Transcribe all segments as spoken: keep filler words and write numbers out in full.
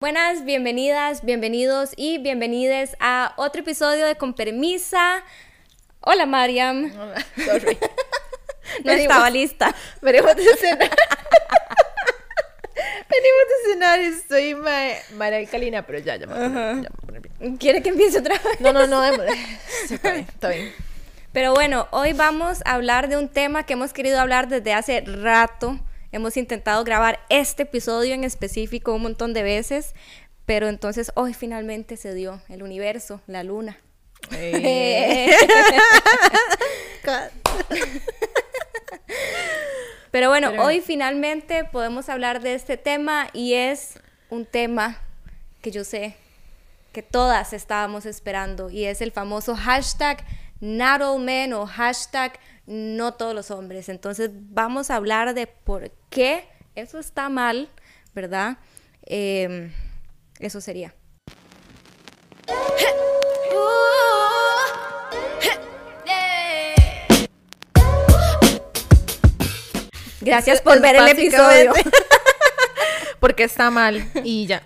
Buenas, bienvenidas, bienvenidos y bienvenides a otro episodio de Con Permisa. Hola, Mariam. Hola, sorry. No estaba lista. Venimos de cenar. Venimos de cenar y estoy ma María Alcalina, pero ya, ya me voy a poner, ya me voy a poner bien. ¿Quiere que empiece otra vez? No, no, no, démosle. Sí, está bien, está bien. Pero bueno, hoy vamos a hablar de un tema que hemos querido hablar desde hace rato. Hemos intentado grabar este episodio en específico un montón de veces, pero entonces hoy finalmente se dio el universo, la luna. Eh. Pero bueno, Pero... hoy finalmente podemos hablar de este tema y es un tema que yo sé que todas estábamos esperando y es el famoso hashtag Not All Men o hashtag No Todos los Hombres. Entonces vamos a hablar de por qué eso está mal, ¿verdad? Eh, eso sería. Gracias por ver el episodio. Porque está mal y ya.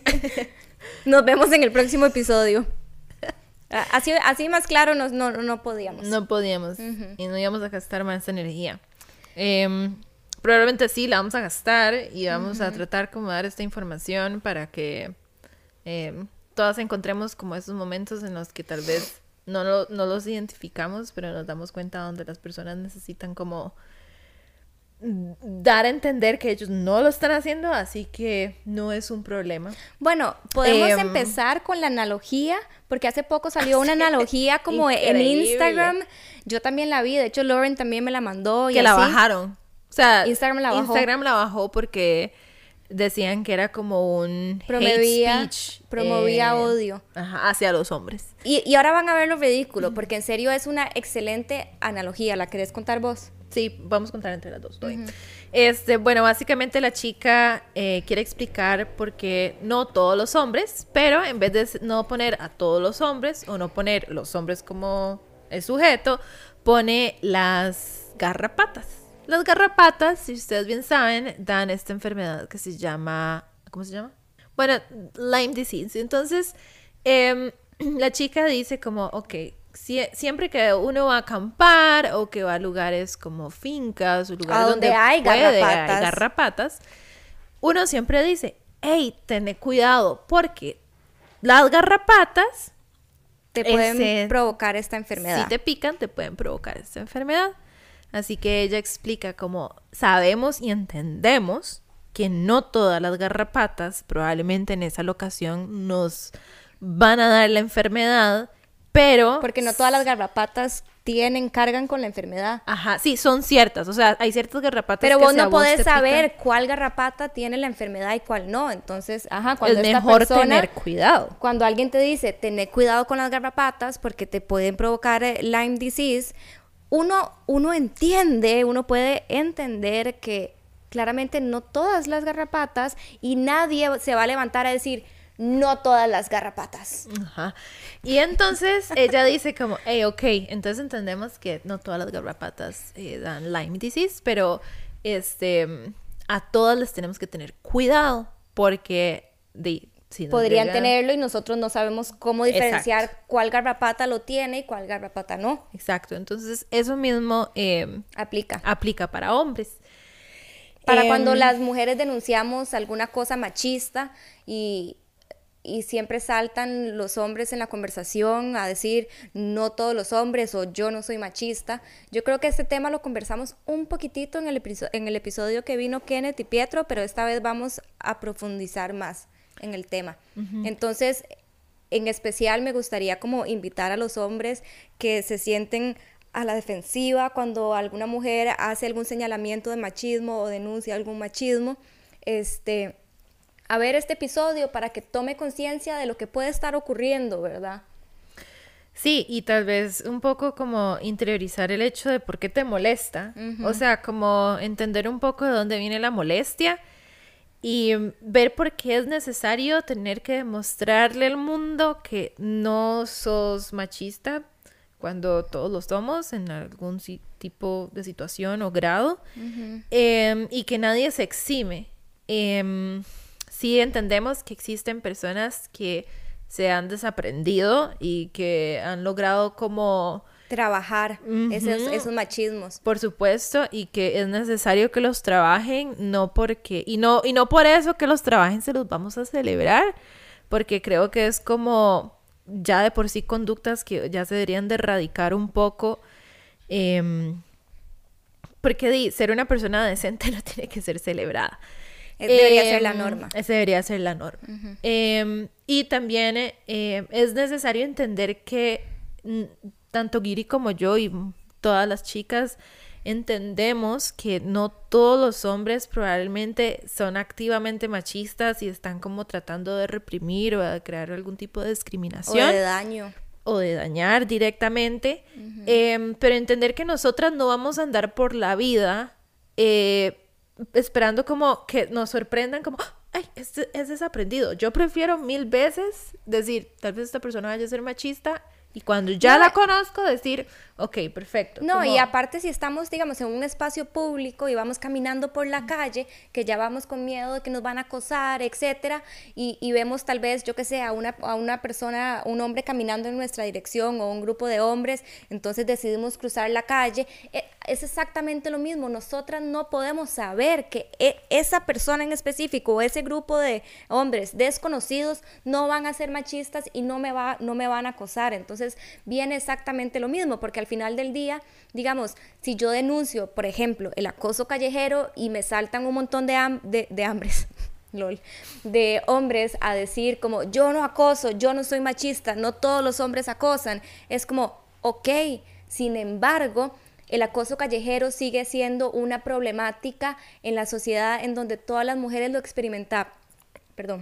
Nos vemos en el próximo episodio. Así, así más claro no, no, no podíamos. No podíamos. Uh-huh. Y no íbamos a gastar más energía. Eh, probablemente sí la vamos a gastar y vamos uh-huh. a tratar como dar esta información para que eh, todas encontremos como esos momentos en los que tal vez no, lo, no los identificamos, pero nos damos cuenta donde las personas necesitan como dar a entender que ellos no lo están haciendo, así que no es un problema. Bueno, podemos eh, empezar con la analogía, porque hace poco salió una analogía como increíble. En Instagram. Yo también la vi, de hecho Lauren también me la mandó. Y que así. La bajaron. O sea, Instagram la bajó. Instagram la bajó porque decían que era como un promovía, hate speech. Promovía eh, odio. Ajá, hacia los hombres. Y, y ahora van a ver lo ridículo, porque en serio es una excelente analogía. ¿La querés contar vos? Sí, vamos a contar entre las dos. Uh-huh. Este, bueno, básicamente la chica eh, quiere explicar por qué no todos los hombres, pero en vez de no poner a todos los hombres o no poner los hombres como el sujeto, pone las garrapatas. Las garrapatas, si ustedes bien saben, dan esta enfermedad que se llama, ¿cómo se llama? Bueno, Lyme disease. Entonces, eh, la chica dice como, ok, siempre que uno va a acampar o que va a lugares como fincas o lugares a donde, donde hay, puede, garrapatas. hay garrapatas, uno siempre dice, hey, ten cuidado, porque las garrapatas te pueden ese, provocar esta enfermedad. Si te pican, te pueden provocar esta enfermedad. Así que ella explica cómo sabemos y entendemos que no todas las garrapatas probablemente en esa locación nos van a dar la enfermedad, pero... Porque no todas las garrapatas tienen, cargan con la enfermedad. Ajá, sí, son ciertas. O sea, hay ciertas garrapatas pero que vos no si vos podés saber pican, cuál garrapata tiene la enfermedad y cuál no. Entonces, ajá, cuando es esta mejor persona, tener cuidado. Cuando alguien te dice, tené cuidado con las garrapatas porque te pueden provocar Lyme disease, uno, uno entiende, uno puede entender que claramente no todas las garrapatas y nadie se va a levantar a decir... No todas las garrapatas. Ajá. Y entonces ella dice como, hey, ok, entonces entendemos que no todas las garrapatas eh, dan Lyme disease, pero este, a todas les tenemos que tener cuidado porque de, si podrían llega... tenerlo y nosotros no sabemos cómo diferenciar Exacto. Cuál garrapata lo tiene y cuál garrapata no. Exacto, entonces eso mismo eh, aplica. aplica para hombres. Para eh, cuando las mujeres denunciamos alguna cosa machista y... y siempre saltan los hombres en la conversación a decir no todos los hombres o yo no soy machista. Yo creo que este tema lo conversamos un poquitito en el, episodio, en el episodio que vino Kenneth y Pietro, pero esta vez vamos a profundizar más en el tema. Uh-huh. Entonces, en especial me gustaría como invitar a los hombres que se sienten a la defensiva cuando alguna mujer hace algún señalamiento de machismo o denuncia algún machismo, este... a ver este episodio para que tome conciencia de lo que puede estar ocurriendo, ¿verdad? Sí, y tal vez un poco como interiorizar el hecho de por qué te molesta. Uh-huh. O sea, como entender un poco de dónde viene la molestia y ver por qué es necesario tener que demostrarle al mundo que no sos machista cuando todos lo somos en algún tipo de situación o grado. Uh-huh. eh, y que nadie se exime. Eh, sí entendemos que existen personas que se han desaprendido y que han logrado como... trabajar uh-huh. esos, esos machismos. Por supuesto, y que es necesario que los trabajen, no porque... Y no, y no por eso que los trabajen se los vamos a celebrar, porque creo que es como ya de por sí conductas que ya se deberían de erradicar un poco. Eh, porque di, ser una persona decente no tiene que ser celebrada. Es, debería eh, ser la norma. Esa debería ser la norma. Uh-huh. Eh, y también eh, es necesario entender que n- tanto Giri como yo y todas las chicas entendemos que no todos los hombres probablemente son activamente machistas y están como tratando de reprimir o de crear algún tipo de discriminación. O de daño. O de dañar directamente. Uh-huh. Eh, pero entender que nosotras no vamos a andar por la vida eh, esperando como que nos sorprendan como, ay, este es desaprendido. Yo prefiero mil veces decir, tal vez esta persona vaya a ser machista y cuando ya no, la conozco decir, ok, perfecto. No, como... y aparte si estamos, digamos, en un espacio público y vamos caminando por la calle, que ya vamos con miedo de que nos van a acosar, etcétera, y, y vemos tal vez, yo que sé, a una, a una persona, un hombre caminando en nuestra dirección o un grupo de hombres, entonces decidimos cruzar la calle, es exactamente lo mismo. Nosotras no podemos saber que esa persona en específico o ese grupo de hombres desconocidos no van a ser machistas y no me, va, no me van a acosar. Entonces viene exactamente lo mismo, porque al final del día, digamos, si yo denuncio, por ejemplo, el acoso callejero y me saltan un montón de, ham- de, de hambres, lol, de hombres a decir como, yo no acoso, yo no soy machista, no todos los hombres acosan, es como, ok, sin embargo, el acoso callejero sigue siendo una problemática en la sociedad en donde todas las mujeres lo experimentan, perdón,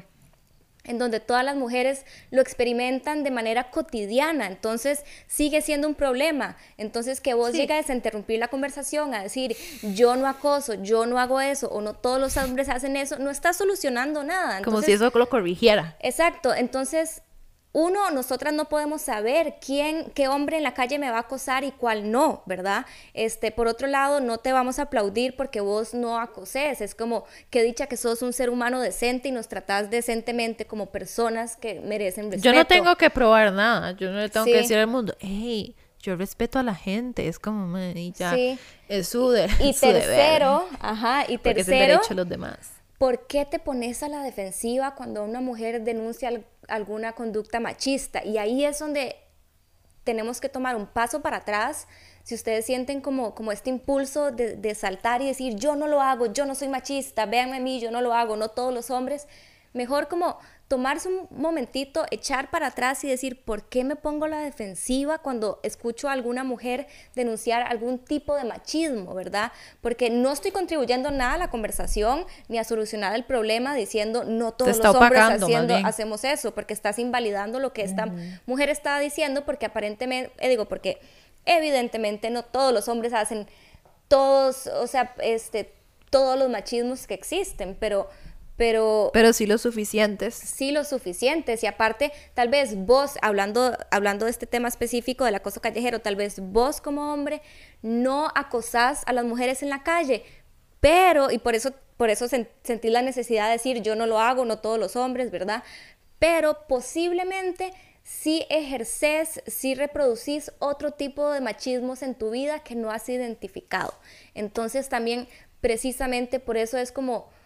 en donde todas las mujeres lo experimentan de manera cotidiana, entonces sigue siendo un problema. Entonces que vos sí. llegues a interrumpir la conversación, a decir yo no acoso, yo no hago eso, o no todos los hombres hacen eso, no está solucionando nada. Entonces, como si eso lo corrigiera. Exacto, entonces uno, nosotras no podemos saber quién, qué hombre en la calle me va a acosar y cuál no, ¿verdad? Este, por otro lado, no te vamos a aplaudir porque vos no acoses. Es como, qué dicha que sos un ser humano decente y nos tratás decentemente como personas que merecen respeto. Yo no tengo que probar nada. Yo no le tengo sí. que decir al mundo, hey, yo respeto a la gente. Es como, man, y ya, sí. es su, de, y su tercero, deber. Ajá, y porque tercero, es el derecho de los demás. ¿Por qué te pones a la defensiva cuando una mujer denuncia al, alguna conducta machista? Y ahí es donde tenemos que tomar un paso para atrás. Si ustedes sienten como, como este impulso de, de saltar y decir, yo no lo hago, yo no soy machista, véanme a mí, yo no lo hago, no todos los hombres, mejor como tomarse un momentito, echar para atrás y decir, ¿por qué me pongo a la defensiva cuando escucho a alguna mujer denunciar algún tipo de machismo, verdad? Porque no estoy contribuyendo nada a la conversación ni a solucionar el problema diciendo, no todos los hombres haciendo, hacemos eso, porque estás invalidando lo que esta uh-huh. mujer está diciendo, porque aparentemente, eh, digo, porque evidentemente no todos los hombres hacen todos, o sea, este, todos los machismos que existen, pero... Pero, pero sí los suficientes. Sí los suficientes. Y aparte, tal vez vos, hablando, hablando de este tema específico del acoso callejero, tal vez vos como hombre no acosás a las mujeres en la calle, pero, y por eso, por eso sen, sentís la necesidad de decir, yo no lo hago, no todos los hombres, ¿verdad? Pero posiblemente sí ejercés, sí reproducís otro tipo de machismos en tu vida que no has identificado. Entonces también, precisamente por eso es como...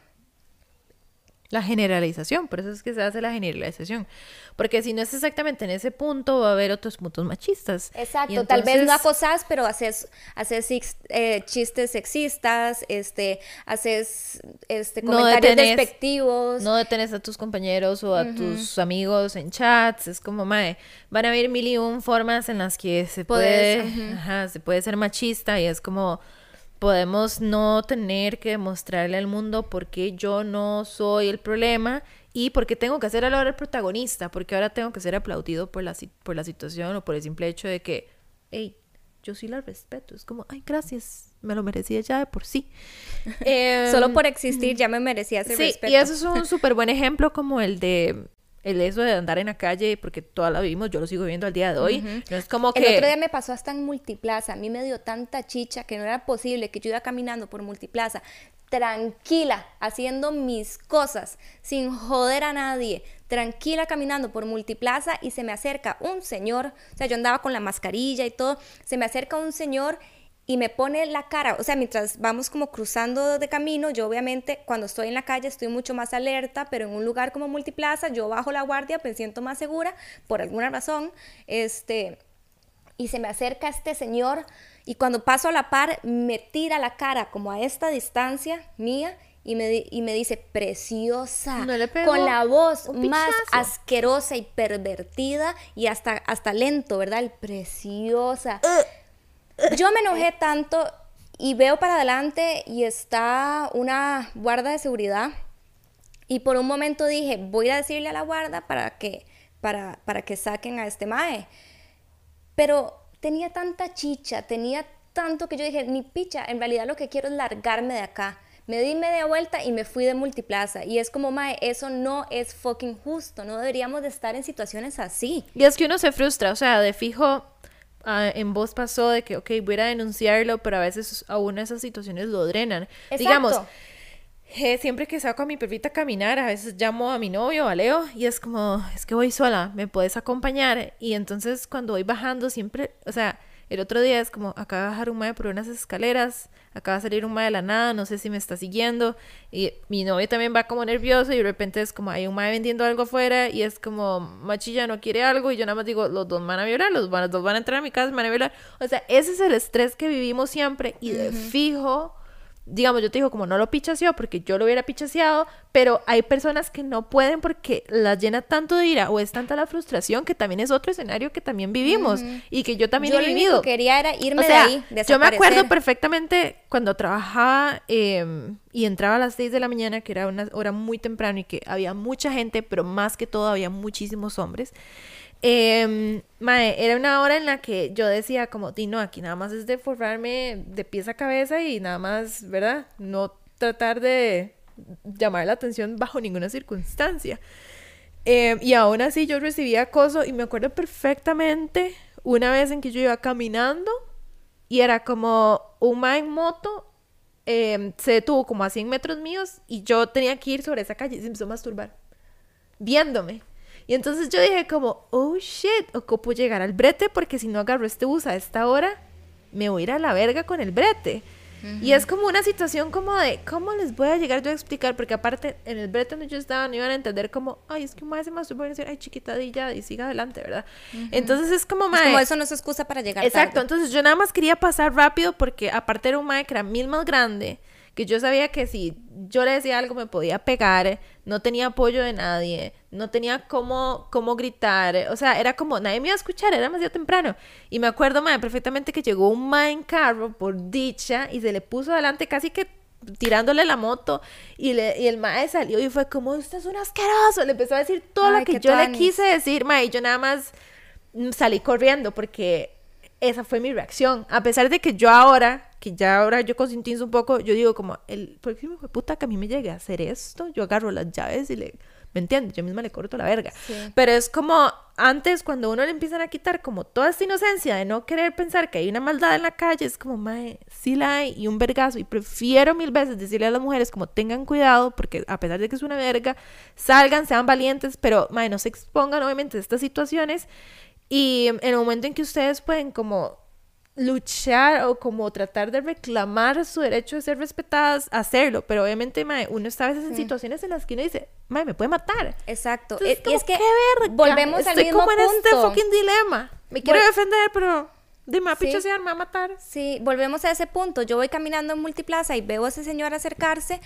La generalización, por eso es que se hace la generalización. Porque si no es exactamente en ese punto, va a haber otros puntos machistas. Exacto, entonces... tal vez no acosás, pero haces, haces eh, chistes sexistas, este, haces este, comentarios no detenés, despectivos. No detenés a tus compañeros o a uh-huh. tus amigos en chats. Es como, mae, van a haber mil y un formas en las que se puede, uh-huh. ajá, se puede ser machista y es como... Podemos no tener que demostrarle al mundo por qué yo no soy el problema y por qué tengo que ser ahora el protagonista, porque ahora tengo que ser aplaudido por la, por la situación o por el simple hecho de que, hey, yo sí la respeto. Es como, ay, gracias, me lo merecía ya de por sí. eh, Solo por existir ya me merecía ese sí, respeto. Sí, y eso es un súper buen ejemplo como el de el eso de andar en la calle, porque toda la vivimos, yo lo sigo viviendo al día de hoy. Uh-huh. No es como que... El otro día me pasó hasta en Multiplaza. A mí me dio tanta chicha que no era posible que yo iba caminando por Multiplaza, tranquila, haciendo mis cosas, sin joder a nadie, tranquila caminando por Multiplaza, y se me acerca un señor, o sea, yo andaba con la mascarilla y todo, se me acerca un señor y me pone la cara, o sea, mientras vamos como cruzando de camino, yo obviamente cuando estoy en la calle estoy mucho más alerta, pero en un lugar como Multiplaza yo bajo la guardia, me siento más segura, por alguna razón, este, y se me acerca este señor, y cuando paso a la par, me tira la cara como a esta distancia mía, y me, y me dice, preciosa, no le pegó, con la voz más asquerosa y pervertida, y hasta, hasta lento, ¿verdad? El preciosa. Uh. Yo me enojé tanto, y veo para adelante, y está una guarda de seguridad, y por un momento dije, voy a decirle a la guarda para que, para, para que saquen a este mae. Pero tenía tanta chicha, tenía tanto que yo dije, ni picha, en realidad lo que quiero es largarme de acá. Me di media vuelta y me fui de Multiplaza. Y es como, mae, eso no es fucking justo. No deberíamos de estar en situaciones así. Y es que uno se frustra, o sea, de fijo, uh, en vos pasó de que, ok, voy a ir a denunciarlo, pero a veces aún esas situaciones lo drenan. Exacto. Digamos, eh, siempre que saco a mi perrita a caminar, a veces llamo a mi novio, a Leo, y es como, es que voy sola, ¿me puedes acompañar? Y entonces cuando voy bajando siempre, o sea, el otro día es como, acaba de bajar un mae por unas escaleras, acaba de salir un mae de la nada, no sé si me está siguiendo, y mi novio también va como nervioso, y de repente es como, hay un mae vendiendo algo afuera, y es como, machilla no quiere algo, y yo nada más digo, los dos van a violar, los, van, los dos van a entrar a mi casa, van a violar. O sea, ese es el estrés que vivimos siempre, y de uh-huh. fijo... Digamos, yo te digo, como no lo pichaseó porque yo lo hubiera pichaseado, pero hay personas que no pueden porque las llena tanto de ira o es tanta la frustración que también es otro escenario que también vivimos uh-huh. y que yo también yo he vivido. Yo lo que quería era irme o sea, de ahí, desaparecer. Yo me acuerdo perfectamente cuando trabajaba eh, y entraba a las seis de la mañana, que era una hora muy temprano y que había mucha gente, pero más que todo había muchísimos hombres. Eh, mae, era una hora en la que yo decía como, di no, aquí nada más es de forrarme de pies a cabeza y nada más, ¿verdad? No tratar de llamar la atención bajo ninguna circunstancia. Eh, y aún así yo recibía acoso y me acuerdo perfectamente una vez en que yo iba caminando y era como un mae en moto, eh, se detuvo como a cien metros míos y yo tenía que ir sobre esa calle y se empezó a masturbar, viéndome. Y entonces yo dije como, oh shit, ocupo llegar al brete porque si no agarro este bus a esta hora, me voy a ir a la verga con el brete. Uh-huh. Y es como una situación como de, ¿cómo les voy a llegar yo a explicar? Porque aparte, en el brete donde yo estaba, no iban a entender como, ay, es que un mae se masturba y decir, ay, chiquitadilla, y siga adelante, ¿verdad? Uh-huh. Entonces es como, mae... Es como eso no es excusa para llegar Exacto, tarde. Entonces yo nada más quería pasar rápido porque aparte era un mae que era mil más grande, que yo sabía que si yo le decía algo me podía pegar, no tenía apoyo de nadie, no tenía cómo, cómo gritar, o sea, era como, nadie me iba a escuchar, era demasiado temprano. Y me acuerdo, mae, perfectamente que llegó un mae en carro, por dicha, y se le puso adelante casi que tirándole la moto, y, le, y el mae salió y fue como, usted es un asqueroso, le empezó a decir todo Ay, lo que yo tanis. le quise decir, mae, y yo nada más salí corriendo porque esa fue mi reacción, a pesar de que yo ahora... que ya ahora yo concientizo un poco, yo digo como, el próximo hijo de puta que a mí me llegue a hacer esto, yo agarro las llaves y le, ¿me entiendes? Yo misma le corto la verga. Sí. Pero es como, antes cuando uno le empiezan a quitar como toda esta inocencia de no querer pensar que hay una maldad en la calle, es como, mae, sí la hay, y un vergazo, y prefiero mil veces decirle a las mujeres como, tengan cuidado, porque a pesar de que es una verga, salgan, sean valientes, pero, mae, no se expongan obviamente a estas situaciones, y en el momento en que ustedes pueden como luchar o como tratar de reclamar su derecho de ser respetadas, hacerlo, pero obviamente, mae, uno está a veces en sí. situaciones en las que uno dice, mae, me puede matar. Exacto. Entonces, es, como, es que qué verga, volvemos estoy al mismo como en punto. este fucking dilema, me quiero Vol- defender, pero dime, a sí. pichasear, me va a matar. Sí, volvemos a ese punto. Yo voy caminando en Multiplaza y veo a ese señor acercarse.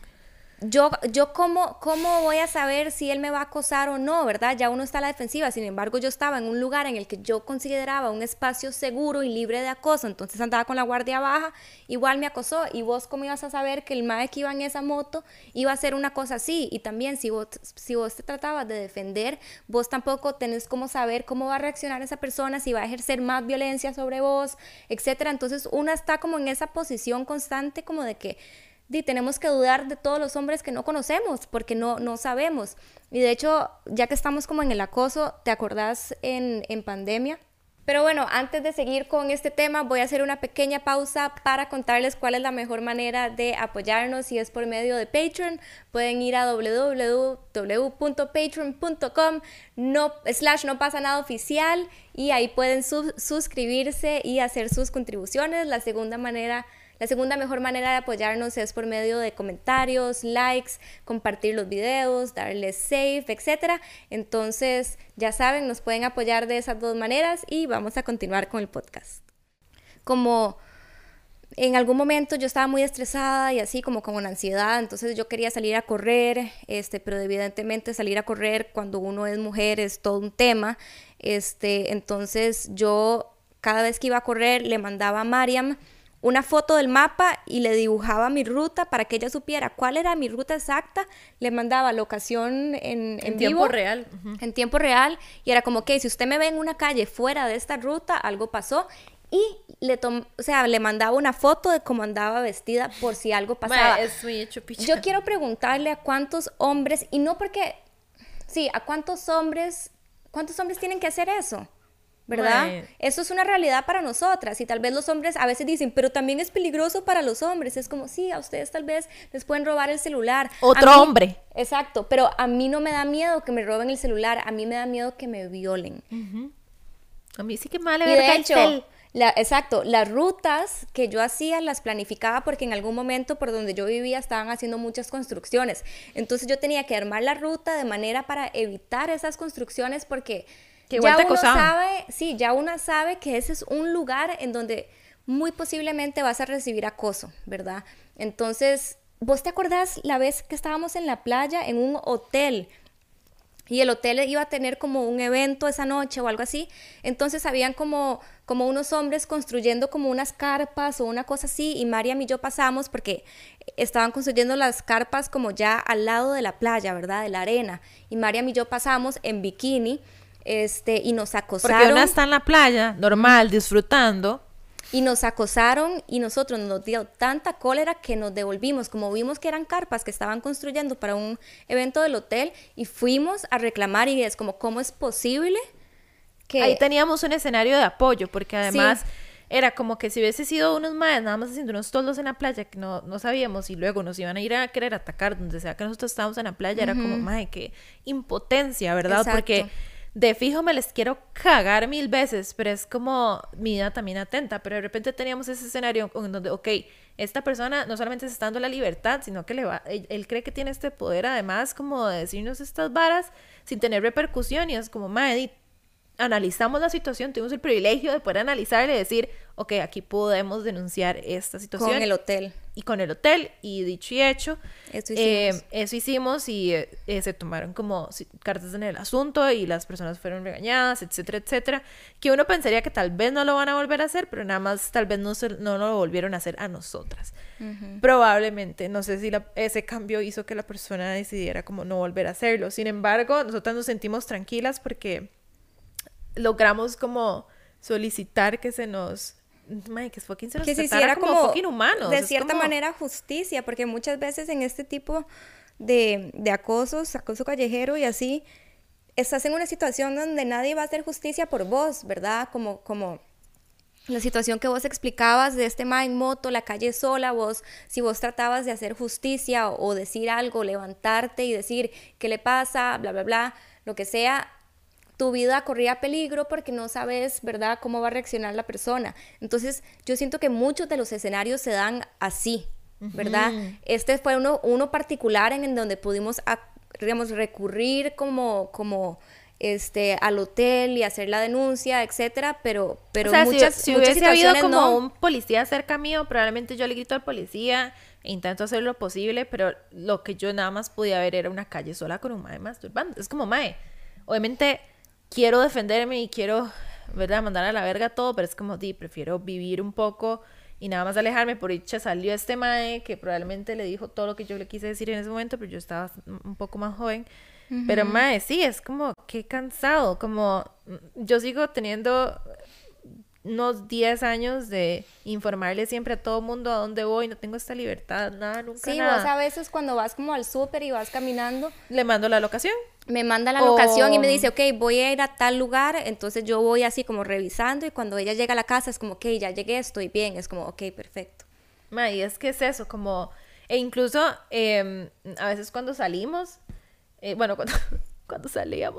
Yo, yo cómo, cómo voy a saber si él me va a acosar o no, ¿verdad? Ya uno está a la defensiva. Sin embargo, yo estaba en un lugar en el que yo consideraba un espacio seguro y libre de acoso, entonces andaba con la guardia baja, igual me acosó. Y vos cómo ibas a saber que el mae que iba en esa moto iba a hacer una cosa así. Y también si vos, si vos te tratabas de defender, vos tampoco tenés cómo saber cómo va a reaccionar esa persona, si va a ejercer más violencia sobre vos, etcétera. Entonces uno está como en esa posición constante como de que di, tenemos que dudar de todos los hombres que no conocemos, porque no, no sabemos. Y de hecho, ya que estamos como en el acoso, ¿te acordás en, en pandemia? Pero bueno, antes de seguir con este tema, voy a hacer una pequeña pausa para contarles cuál es la mejor manera de apoyarnos, y es por medio de Patreon. Pueden ir a w w w punto patreon punto com no, slash no pasa nada oficial, y ahí pueden sub- suscribirse y hacer sus contribuciones. La segunda manera La segunda mejor manera de apoyarnos es por medio de comentarios, likes, compartir los videos, darles save, etcétera. Entonces, ya saben, nos pueden apoyar de esas dos maneras, y vamos a continuar con el podcast. Como en algún momento yo estaba muy estresada y así como con ansiedad, entonces yo quería salir a correr, este, pero evidentemente salir a correr cuando uno es mujer es todo un tema. Este, entonces yo cada vez que iba a correr le mandaba a Mariam una foto del mapa y le dibujaba mi ruta para que ella supiera cuál era mi ruta exacta. Le mandaba la ocasión en, en, En vivo, tiempo real. Uh-huh. en tiempo real, y era como que si usted me ve en una calle fuera de esta ruta, algo pasó. Y le tom o sea, le mandaba una foto de cómo andaba vestida por si algo pasaba. Ma, es muy hecho picha. Yo quiero preguntarle a cuántos hombres, y no porque, sí, a cuántos hombres, cuántos hombres tienen que hacer eso, ¿verdad? Mae. Eso es una realidad para nosotras, y tal vez los hombres a veces dicen, pero también es peligroso para los hombres. Es como, sí, a ustedes tal vez les pueden robar el celular. Otro A mí- hombre. Exacto, pero a mí no me da miedo que me roben el celular, a mí me da miedo que me violen. A mí sí que mal Y de hecho, la, exacto, las rutas que yo hacía las planificaba porque en algún momento por donde yo vivía estaban haciendo muchas construcciones. Entonces yo tenía que armar la ruta de manera para evitar esas construcciones, porque Que igual ya te uno acosaban. sabe, sí, ya uno sabe que ese es un lugar en donde muy posiblemente vas a recibir acoso, ¿verdad? Entonces, ¿vos te acordás la vez que estábamos en la playa en un hotel? Y el hotel iba a tener como un evento esa noche o algo así. Entonces habían como, como unos hombres construyendo como unas carpas o una cosa así, y Mariam y yo pasamos porque estaban construyendo las carpas como ya al lado de la playa, ¿verdad? De la arena. Y Mariam y yo pasamos en bikini, este, y nos acosaron. Porque una está en la playa, normal, disfrutando. Y nos acosaron, y nosotros nos dio tanta cólera que nos devolvimos, como vimos que eran carpas que estaban construyendo para un evento del hotel, y fuimos a reclamar. Y es como, ¿cómo es posible que...? Ahí teníamos un escenario de apoyo, porque además Sí. era como que si hubiese sido unos maes nada más haciendo unos toldos en la playa que no, no sabíamos, y luego nos iban a ir a querer atacar donde sea que nosotros estábamos en la playa, era como, mae, qué impotencia, ¿verdad? Exacto. Porque de fijo me les quiero cagar mil veces, pero es como mi vida también atenta. Pero de repente teníamos ese escenario en donde, ok, esta persona no solamente se está dando la libertad, sino que le va, él, él cree que tiene este poder además como de decirnos estas varas sin tener repercusión, y es como, mae, analizamos la situación, tuvimos el privilegio de poder analizar y decir, ok, aquí podemos denunciar esta situación. Con el hotel. Y con el hotel, y dicho y hecho, Eso eh, hicimos. eso hicimos, y eh, eh, se tomaron como si- cartas en el asunto, y las personas fueron regañadas, etcétera, etcétera, que uno pensaría que tal vez no lo van a volver a hacer, pero nada más tal vez no, se, no lo volvieron a hacer a nosotras. Uh-huh. Probablemente, no sé si la, ese cambio hizo que la persona decidiera como no volver a hacerlo. Sin embargo, nosotras nos sentimos tranquilas porque logramos como solicitar que se nos... Mae, que fucking se nos que se tratara hiciera como, como fucking humanos. de Es cierta como... manera justicia, porque muchas veces en este tipo de, de acosos, acoso callejero y así, estás en una situación donde nadie va a hacer justicia por vos, ¿verdad? Como, como la situación que vos explicabas de este ma en moto, la calle sola, vos, si vos tratabas de hacer justicia o, o decir algo, levantarte y decir qué le pasa, bla, bla, bla, lo que sea, tu vida corría peligro porque no sabes, ¿verdad?, cómo va a reaccionar la persona. Entonces, yo siento que muchos de los escenarios se dan así, ¿verdad? Uh-huh. Este fue uno, uno particular en, en donde pudimos, a, digamos, recurrir como, como este, al hotel y hacer la denuncia, etcétera, pero, pero o sea, muchas, si, si muchas hubiese habido como no. un policía cerca mío, probablemente yo le grito al policía e intento hacer lo posible, pero lo que yo nada más podía ver era una calle sola con un mae masturbando. Es como, mae, obviamente... quiero defenderme y quiero, ¿verdad?, mandar a la verga todo, pero es como, di, prefiero vivir un poco y nada más alejarme. Por dicha salió este mae que probablemente le dijo todo lo que yo le quise decir en ese momento, pero yo estaba un poco más joven. Uh-huh. Pero mae, sí, es como, qué cansado, como yo sigo teniendo unos diez años de informarle siempre a todo mundo a dónde voy, no tengo esta libertad, nada, nunca Sí, nada. vos a veces cuando vas como al súper y vas caminando, Le mando la locación. me manda la O- locación y me dice, ok, voy a ir a tal lugar, entonces yo voy así como revisando y cuando ella llega a la casa es como, ok, ya llegué, estoy bien, es como, ok, perfecto. Ma, y es que es eso, como, e incluso eh, a veces cuando salimos, eh, bueno, cuando, cuando salíamos,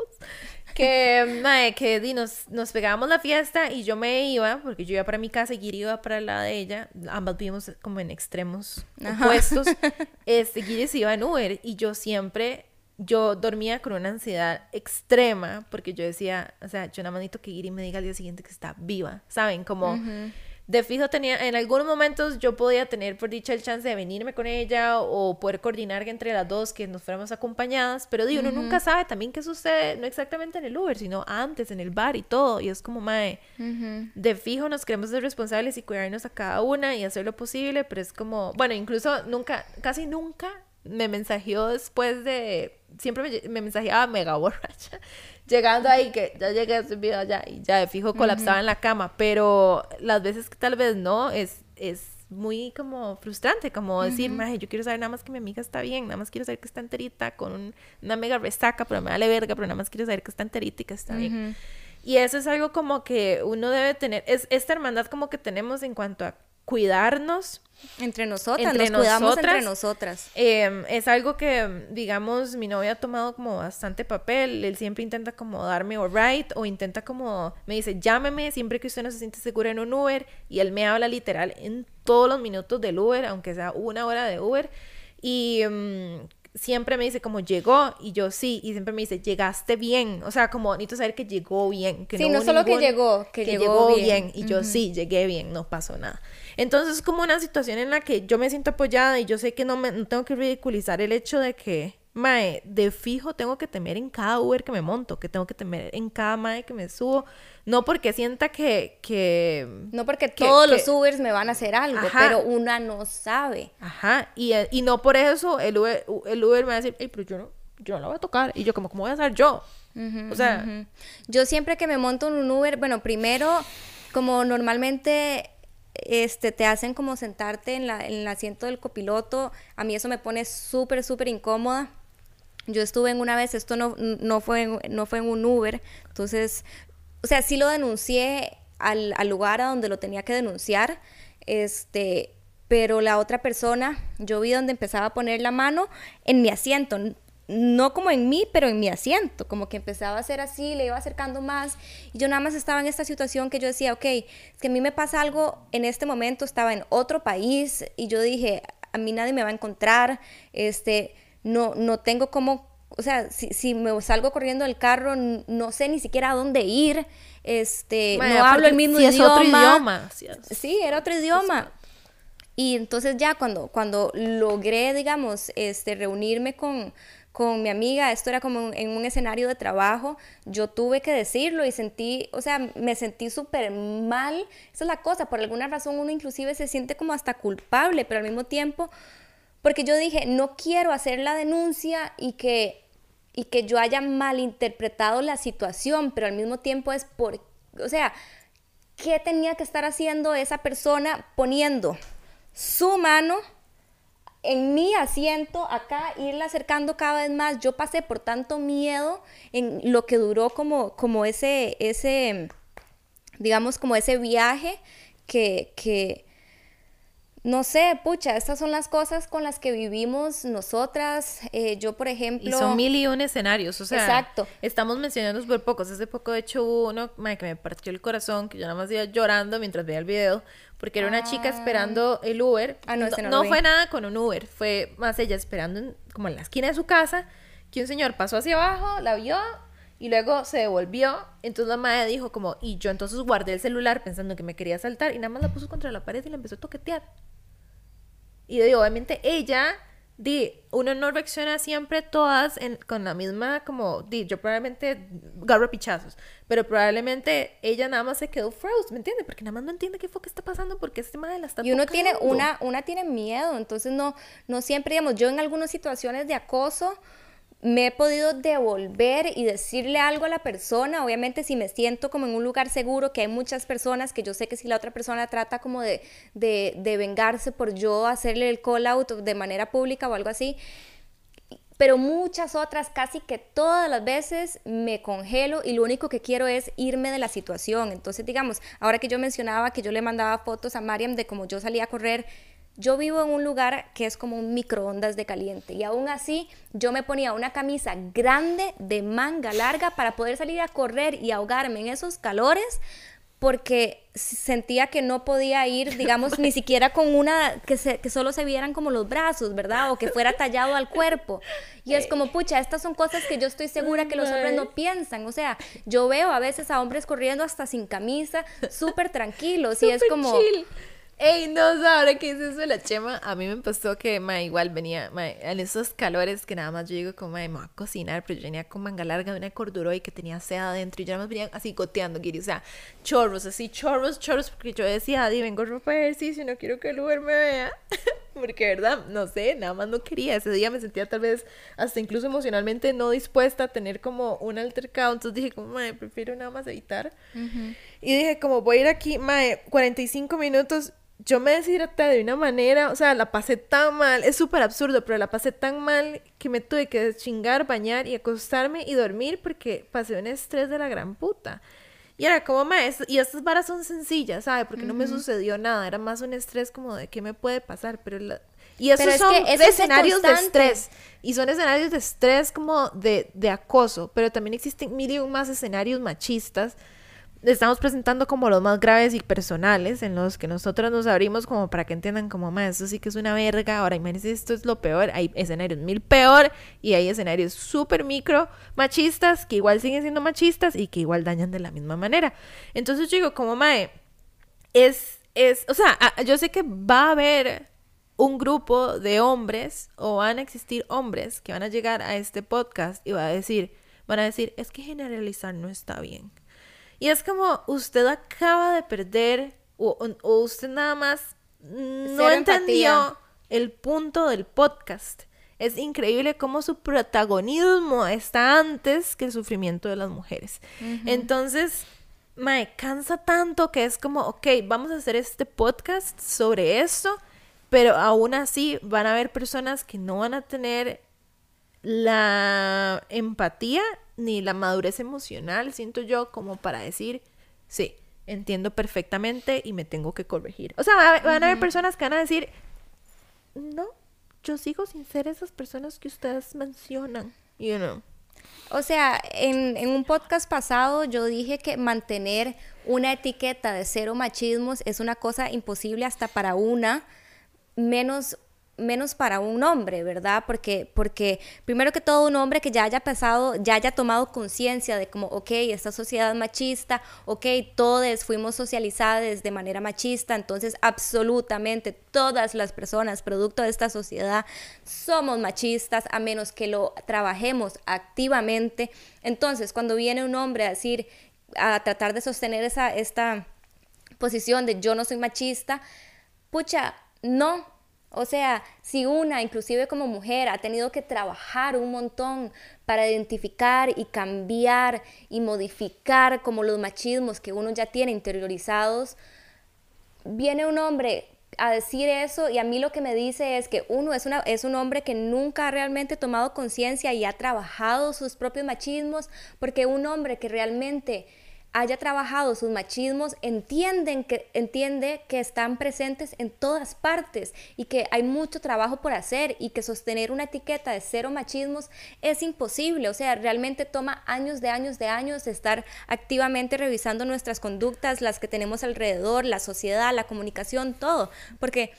que, ma, que di, nos, nos pegábamos la fiesta y yo me iba, porque yo iba para mi casa y Giri iba para la de ella, ambas vivimos como en extremos Ajá. opuestos, este, Giri se iba en Uber y yo siempre, yo dormía con una ansiedad extrema, porque yo decía, o sea, yo nada más necesito que Giri me diga al día siguiente que está viva, ¿saben? Como... Ujú. De fijo tenía, en algunos momentos yo podía tener por dicha el chance de venirme con ella o poder coordinar que entre las dos que nos fuéramos acompañadas, pero digo, uno nunca sabe también qué sucede, no exactamente en el Uber, sino antes, en el bar y todo, y es como, mae, Ujú. de fijo nos queremos ser responsables y cuidarnos a cada una y hacer lo posible, pero es como, bueno, incluso nunca, casi nunca me mensajeó después de, siempre me, me mensajeaba mega borracha, llegando ahí que ya llegué, estoy viva ya, y ya de fijo colapsaba en la cama, pero las veces que tal vez no, es, es muy como frustrante, como decir, maje, yo quiero saber nada más que mi amiga está bien, nada más quiero saber que está enterita, con un- una mega resaca, pero me vale verga, pero nada más quiero saber que está enterita y que está bien. Y eso es algo como que uno debe tener, es esta hermandad como que tenemos en cuanto a cuidarnos. Entre nosotras, Entre nos cuidamos nosotras. entre nosotras. Eh, es algo que, digamos, mi novio ha tomado como bastante papel. Él siempre intenta como darme o right o intenta como, me dice, llámeme siempre que usted no se siente segura en un Uber. Y él me habla literal en todos los minutos del Uber, aunque sea una hora de Uber. Y um, siempre me dice como llegó y yo sí. Y siempre me dice, llegaste bien. O sea, como necesito saber que llegó bien. Que Sí, no, no hubo solo que ningún- llegó, que llegó llegó bien. bien. Y yo sí, llegué bien, no pasó nada. Entonces es como una situación en la que yo me siento apoyada y yo sé que no, me, no tengo que ridiculizar el hecho de que, mae, de fijo tengo que temer en cada Uber que me monto, que tengo que temer en cada mae que me subo, no porque sienta que... que No porque que- todos que- los Ubers me van a hacer algo, Ajá. pero una no sabe. Ajá, y, eh, y no por eso el Uber, el Uber me va a decir, hey, pero yo no, yo no la voy a tocar, y yo como, ¿cómo voy a hacer yo? Ujú, O sea... ujú. Yo siempre que me monto en un Uber, bueno, primero, como normalmente este, te hacen como sentarte en la, en el asiento del copiloto, a mí eso me pone súper, súper incómoda. Yo estuve en una vez, esto no, no, fue, en, no fue en un Uber, entonces, o sea, sí lo denuncié al, al lugar a donde lo tenía que denunciar, este, pero la otra persona, yo vi donde empezaba a poner la mano en mi asiento, no como en mí, pero en mi asiento, como que empezaba a hacer así, le iba acercando más, y yo nada más estaba en esta situación que yo decía, ok, es que a mí me pasa algo en este momento, estaba en otro país, y yo dije, a mí nadie me va a encontrar, este, no, no tengo cómo, o sea, si, si me salgo corriendo del carro, n- no sé ni siquiera a dónde ir, este, Mae, no aparte, hablo el mismo si es idioma. otro idioma. si es- Sí, era otro idioma. Y entonces ya cuando, cuando logré, digamos, este, reunirme con, con mi amiga, esto era como en un escenario de trabajo, yo tuve que decirlo y sentí, o sea, me sentí súper mal. Esa es la cosa, por alguna razón uno inclusive se siente como hasta culpable, pero al mismo tiempo, porque yo dije, no quiero hacer la denuncia y que, y que yo haya malinterpretado la situación, pero al mismo tiempo es por, o sea, ¿qué tenía que estar haciendo esa persona poniendo su mano en mi asiento acá, irla acercando cada vez más? Yo pasé por tanto miedo en lo que duró como, como ese, ese, digamos, como ese viaje que, que, no sé, pucha, estas son las cosas con las que vivimos nosotras. Eh, yo, por ejemplo... Y son mil y un escenarios, o sea, Exacto. estamos mencionando súper pocos. Hace poco, de hecho, hubo uno mae, que me partió el corazón, que yo nada más iba llorando mientras veía el video, porque era una chica esperando el Uber. Ah, no, ese no no lo vi. fue nada con un Uber, fue más ella esperando en- como en la esquina de su casa, que un señor pasó hacia abajo, la vio y luego se devolvió. Entonces la madre dijo como, y yo entonces guardé el celular pensando que me quería saltar y nada más la puso contra la pared y la empezó a toquetear. Y digo, obviamente ella, di, uno no reacciona siempre todas en- con la misma, como, di, yo probablemente agarro pichazos, pero probablemente ella nada más se quedó froze, ¿me entiendes? Porque nada más no entiende qué fue que está pasando, porque este madre la está Y uno tiene, tocando. una, una tiene miedo, entonces no, no siempre, digamos, yo en algunas situaciones de acoso, me he podido devolver y decirle algo a la persona, obviamente si me siento como en un lugar seguro, que hay muchas personas que yo sé que si la otra persona trata como de, de, de vengarse por yo hacerle el call out de manera pública o algo así, pero muchas otras, casi que todas las veces me congelo y lo único que quiero es irme de la situación. Entonces, digamos, ahora que yo mencionaba que yo le mandaba fotos a Mariam de cómo yo salía a correr, yo vivo en un lugar que es como un microondas de caliente y aún así yo me ponía una camisa grande de manga larga para poder salir a correr y ahogarme en esos calores porque sentía que no podía ir, digamos, ni siquiera con una, que, se, que solo se vieran como los brazos, ¿verdad? O que fuera tallado al cuerpo. Y es como, pucha, estas son cosas que yo estoy segura que los hombres no piensan. O sea, yo veo a veces a hombres corriendo hasta sin camisa, súper tranquilos, y es como... chill. Ey, no, ahora que dices eso de la Chema, a mí me pasó que, ma, igual venía, ma, en esos calores que nada más yo digo como, ma, me voy a cocinar, pero yo venía con manga larga de una corduroy que tenía seda adentro y yo nada más venía así goteando, Giri, o sea, chorros, así, chorros, chorros, porque yo decía, Adi, vengo ropa de ejercicio, no quiero que el Uber me vea, porque, verdad, no sé, nada más no quería, ese día me sentía tal vez hasta incluso emocionalmente no dispuesta a tener como un altercado, entonces dije como, ma, prefiero nada más evitar, uh-huh. Y dije como, voy a ir aquí, ma, cuarenta y cinco minutos. Yo me deshidraté de una manera, o sea, la pasé tan mal, es súper absurdo, pero la pasé tan mal que me tuve que chingar, bañar y acostarme y dormir porque pasé un estrés de la gran puta. Y era como, maes, y estas varas son sencillas, ¿sabes? Porque uh-huh. no me sucedió nada, era más un estrés como de qué me puede pasar, pero... La... Y esos pero son es que escenarios de estrés, y son escenarios de estrés como de, de acoso, pero también existen mil y un más escenarios machistas. Estamos presentando como los más graves y personales en los que nosotros nos abrimos como para que entiendan como, ma, esto sí que es una verga, ahora imagínense, esto es lo peor, hay escenarios mil peor y hay escenarios súper micro machistas que igual siguen siendo machistas y que igual dañan de la misma manera. Entonces yo digo como, ma, es, es, o sea, yo sé que va a haber un grupo de hombres o van a existir hombres que van a llegar a este podcast y van a decir, van a decir, es que generalizar no está bien. Y es como, usted acaba de perder, o, o usted nada más no Cero entendió empatía. El punto del podcast. Es increíble cómo su protagonismo está antes que el sufrimiento de las mujeres. Uh-huh. Entonces, me cansa tanto que es como, ok, vamos a hacer este podcast sobre esto, pero aún así van a haber personas que no van a tener la empatía ni la madurez emocional, siento yo, como para decir, sí, entiendo perfectamente y me tengo que corregir. O sea, van a, van a haber personas que van a decir, no, yo sigo sin ser esas personas que ustedes mencionan, you know. O sea, en, en un podcast pasado yo dije que mantener una etiqueta de cero machismos es una cosa imposible hasta para una, menos menos para un hombre, ¿verdad? Porque, porque primero que todo un hombre que ya haya pasado, ya haya tomado conciencia de como, ok, esta sociedad machista, ok, todos fuimos socializados de manera machista, entonces absolutamente todas las personas producto de esta sociedad somos machistas a menos que lo trabajemos activamente. Entonces, cuando viene un hombre a decir, a tratar de sostener esa, esta posición de yo no soy machista, pucha, no. O sea, si una, inclusive como mujer, ha tenido que trabajar un montón para identificar y cambiar y modificar como los machismos que uno ya tiene interiorizados, viene un hombre a decir eso y a mí lo que me dice es que uno es, una, es un hombre que nunca ha realmente tomado conciencia y ha trabajado sus propios machismos, porque un hombre que realmente haya trabajado sus machismos, entienden que, entiende que están presentes en todas partes y que hay mucho trabajo por hacer y que sostener una etiqueta de cero machismos es imposible. O sea, realmente toma años de años de años de estar activamente revisando nuestras conductas, las que tenemos alrededor, la sociedad, la comunicación, todo, porque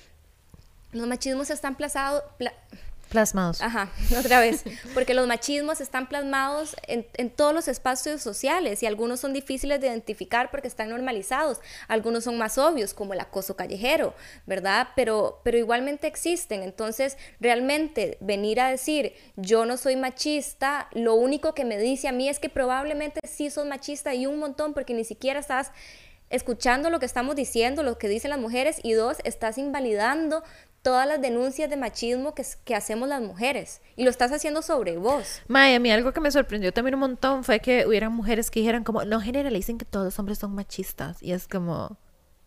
los machismos están plazados... Pla- Plasmados. Ajá, otra vez. Porque los machismos están plasmados en, en todos los espacios sociales y algunos son difíciles de identificar porque están normalizados. Algunos son más obvios, como el acoso callejero, ¿verdad? Pero, pero igualmente existen. Entonces, realmente venir a decir, yo no soy machista, lo único que me dice a mí es que probablemente sí sos machista y un montón porque ni siquiera estás escuchando lo que estamos diciendo, lo que dicen las mujeres, y dos, estás invalidando todas las denuncias de machismo que, que hacemos las mujeres. Y lo estás haciendo sobre vos. Mae, a mí algo que me sorprendió también un montón fue que hubieran mujeres que dijeran como, no generalicen que todos los hombres son machistas. Y es como,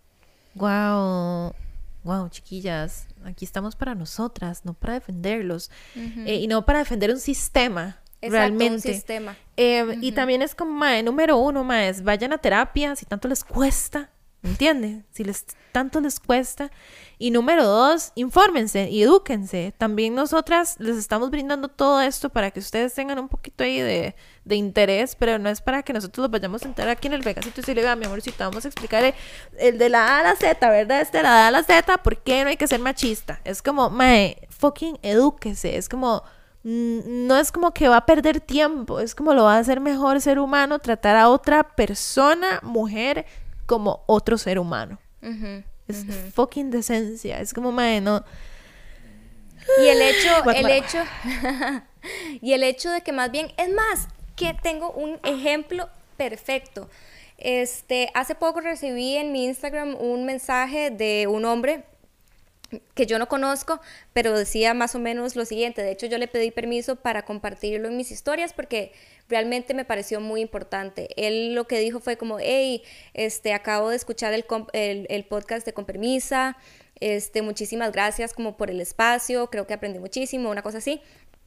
wow, wow, chiquillas, aquí estamos para nosotras, no para defenderlos. Uh-huh. eh, y no para defender un sistema. Exacto, realmente. Un sistema. Eh, uh-huh. Y también es como, mae, número uno, mae, vayan a terapia si tanto les cuesta. ¿Entienden? Si les tanto les cuesta. Y número dos, infórmense y edúquense. También nosotras les estamos brindando todo esto para que ustedes tengan un poquito ahí de, de interés, pero no es para que nosotros los vayamos a entrar aquí en el Vegacito y decirle, vea, mi amorcito, vamos a explicar el, el de la A a la Z, ¿verdad? Este de la A a la Z, ¿por qué no hay que ser machista? Es como, mae, fucking edúquese. Es como, no es como que va a perder tiempo, es como lo va a hacer mejor ser humano, tratar a otra persona, mujer, como otro ser humano. Uh-huh, es uh-huh. fucking decencia. Es como, mae, no. Y el hecho, el hecho, y el hecho de que más bien, es más, que tengo un ejemplo perfecto. Este, hace poco recibí en mi Instagram un mensaje de un hombre que yo no conozco, pero decía más o menos lo siguiente. De hecho, yo le pedí permiso para compartirlo en mis historias porque realmente me pareció muy importante. Él lo que dijo fue como, hey, este, acabo de escuchar el, el, el podcast de Con Permisa, este, muchísimas gracias como por el espacio, creo que aprendí muchísimo, una cosa así.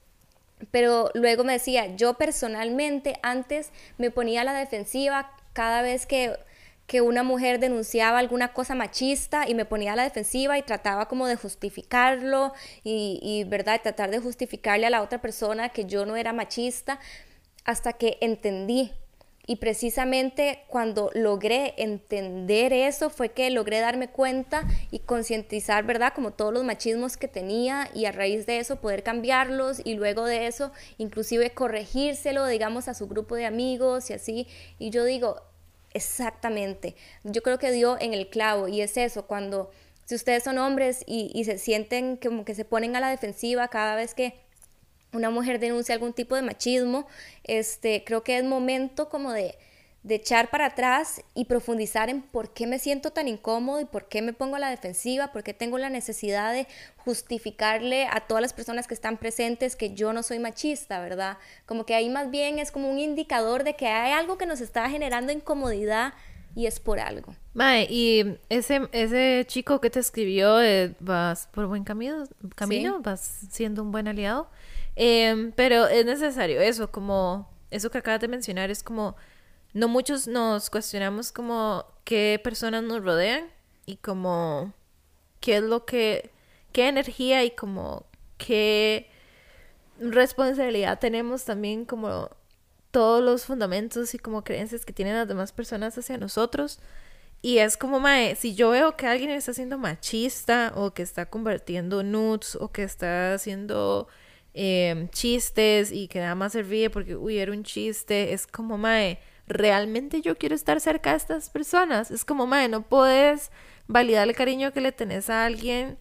Pero luego me decía, yo personalmente antes me ponía a la defensiva cada vez que... que una mujer denunciaba alguna cosa machista y me ponía a la defensiva y trataba como de justificarlo y, y verdad, tratar de justificarle a la otra persona que yo no era machista, hasta que entendí. Y precisamente cuando logré entender eso fue que logré darme cuenta y concientizar, ¿verdad? Como todos los machismos que tenía y a raíz de eso poder cambiarlos y luego de eso inclusive corregírselo, digamos, a su grupo de amigos y así. Y yo digo... Exactamente, yo creo que dio en el clavo y es eso, cuando si ustedes son hombres y, y se sienten como que se ponen a la defensiva cada vez que una mujer denuncia algún tipo de machismo, este, creo que es momento como de, de echar para atrás y profundizar en por qué me siento tan incómodo y por qué me pongo a la defensiva, por qué tengo la necesidad de justificarle a todas las personas que están presentes que yo no soy machista, ¿verdad? Como que ahí más bien es como un indicador de que hay algo que nos está generando incomodidad y es por algo. Mae, y ese, ese chico que te escribió, eh, vas por buen camino, camino, sí. Vas siendo un buen aliado, eh, pero es necesario eso, como eso que acabas de mencionar, es como no muchos nos cuestionamos como qué personas nos rodean y como qué es lo que, qué energía y como qué responsabilidad tenemos también como todos los fundamentos y como creencias que tienen las demás personas hacia nosotros. Y es como, mae, si yo veo que alguien está siendo machista o que está compartiendo nudes o que está haciendo eh, chistes y que nada más se ríe porque, uy, era un chiste, es como, mae, ¿realmente yo quiero estar cerca de estas personas? Es como, mae, no puedes validar el cariño que le tenés a alguien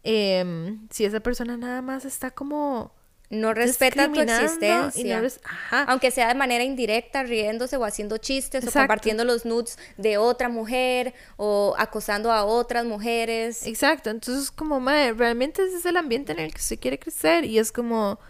eh, si esa persona nada más está como... no respeta tu existencia, no res- aunque sea de manera indirecta, riéndose o haciendo chistes. Exacto. O compartiendo los nudes de otra mujer o acosando a otras mujeres. Exacto, entonces como, madre, realmente ese es el ambiente en el que se quiere crecer y es como,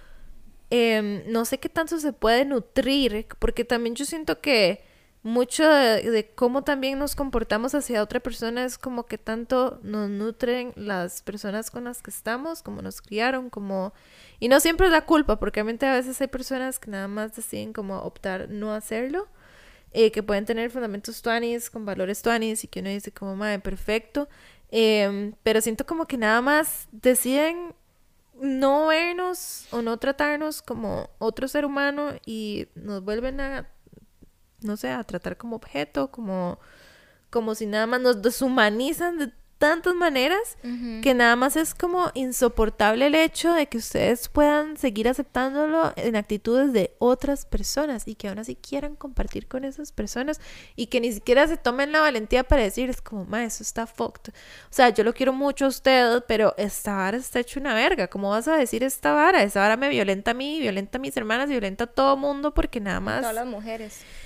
eh, no sé qué tanto se puede nutrir, porque también yo siento que mucho de, de cómo también nos comportamos hacia otra persona es como que tanto nos nutren las personas con las que estamos, como nos criaron, como... Y no siempre es la culpa, porque obviamente a veces hay personas que nada más deciden como optar no hacerlo, eh, que pueden tener fundamentos tuanis, con valores tuanis, y que uno dice como, madre, perfecto, eh, pero siento como que nada más deciden no vernos o no tratarnos como otro ser humano y nos vuelven a, no sé, a tratar como objeto, como, como si nada más nos deshumanizan de tantas maneras, uh-huh. que nada más es como insoportable el hecho de que ustedes puedan seguir aceptándolo en actitudes de otras personas y que aún así quieran compartir con esas personas y que ni siquiera se tomen la valentía para decir, es como, ma, eso está fucked. O sea, yo lo quiero mucho a usted, pero esta vara está hecha una verga. ¿Cómo vas a decir esta vara? Esta vara me violenta a mí, violenta a mis hermanas, violenta a todo mundo porque nada más... todas las mujeres.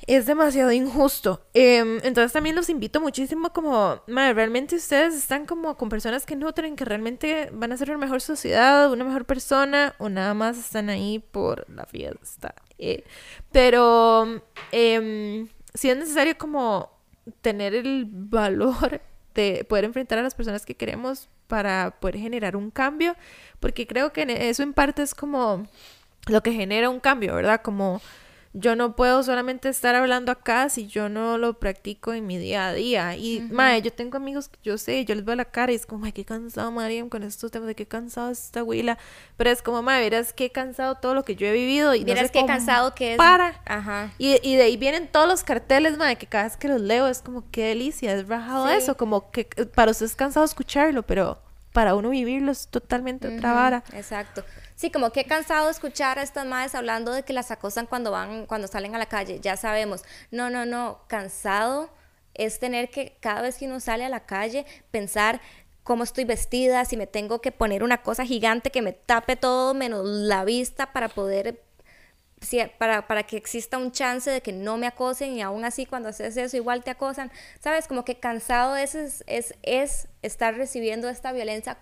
Es demasiado injusto. Em, entonces también los invito muchísimo como, madre, realmente ustedes están como con personas que nutren, que realmente van a ser una mejor sociedad, una mejor persona, o nada más están ahí por la fiesta. Eh, pero em, sí es necesario como tener el valor de poder enfrentar a las personas que queremos para poder generar un cambio, porque creo que eso en parte es como lo que genera un cambio, ¿verdad? Como yo no puedo solamente estar hablando acá si yo no lo practico en mi día a día. Y, uh-huh. Mae, yo tengo amigos que yo sé, yo les veo la cara y es como, ay, qué cansado, Mariam, con estos temas de qué cansado es esta huila. Pero es como, mae, verás qué cansado todo lo que yo he vivido. Y verás no sé qué cansado que es. Para. Ajá. Y, y de ahí vienen todos los carteles, mae, que cada vez que los leo es como, qué delicia, es rajado sí. Eso. Como que para usted es cansado escucharlo, pero para uno vivirlo es totalmente uh-huh. otra vara. Exacto. Sí, como que he cansado de escuchar a estas madres hablando de que las acosan cuando van, cuando salen a la calle. Ya sabemos. No, no, no. Cansado es tener que, cada vez que uno sale a la calle, pensar cómo estoy vestida, si me tengo que poner una cosa gigante que me tape todo menos la vista para poder, si, para, para que exista un chance de que no me acosen, y aún así cuando haces eso igual te acosan. ¿Sabes? Como que cansado es, es, es, es estar recibiendo esta violencia.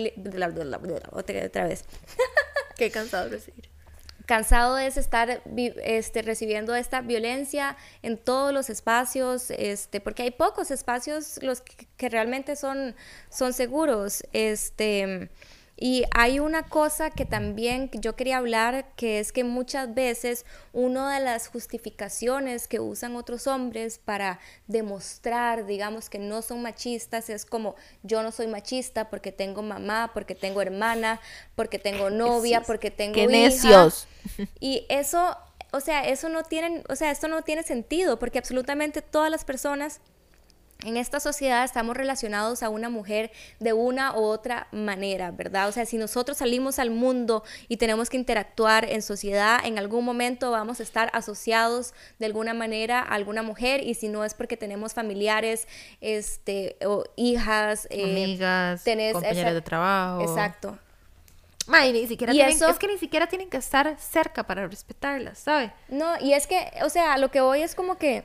Otra, otra vez. Qué cansado de recibir. Cansado es estar este, recibiendo esta violencia en todos los espacios, este, porque hay pocos espacios los que, que realmente son, son seguros. Este, y hay una cosa que también yo quería hablar, que es que muchas veces una de las justificaciones que usan otros hombres para demostrar, digamos, que no son machistas, es como, yo no soy machista porque tengo mamá, porque tengo hermana, porque tengo novia, porque tengo ¡Qué hija. necios! Y eso, o sea, eso no tiene, o sea, esto no tiene sentido, porque absolutamente todas las personas en esta sociedad estamos relacionados a una mujer de una u otra manera, ¿verdad? O sea, si nosotros salimos al mundo y tenemos que interactuar en sociedad, en algún momento vamos a estar asociados de alguna manera a alguna mujer, y si no es porque tenemos familiares, este, o hijas, eh, amigas, tenés compañeras esa, de trabajo. Exacto. May, ni siquiera y tienen, eso, es que ni siquiera tienen que estar cerca para respetarlas, ¿sabes? No, y es que, o sea, lo que voy es como que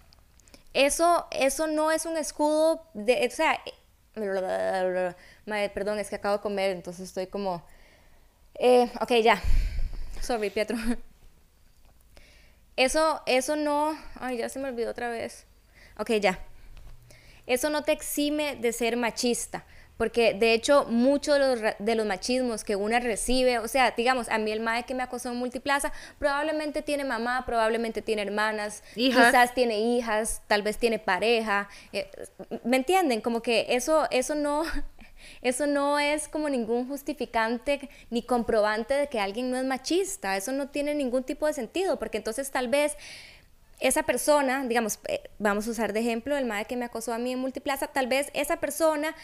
Eso, eso no es un escudo de, o sea, madre, perdón, es que acabo de comer, entonces estoy como, eh, ok, ya, sorry, Pietro. Eso, eso no, ay, ya se me olvidó otra vez. Ok, ya. Eso no te exime de ser machista, porque de hecho muchos de los, de los machismos que una recibe, o sea, digamos, a mí el mae que me acosó en Multiplaza probablemente tiene mamá, probablemente tiene hermanas, hijas. Quizás tiene hijas, tal vez tiene pareja, eh, ¿me entienden? Como que eso, eso no... Eso no es como ningún justificante ni comprobante de que alguien no es machista. Eso no tiene ningún tipo de sentido, porque entonces tal vez esa persona, digamos, eh, vamos a usar de ejemplo el mae que me acosó a mí en Multiplaza, tal vez esa persona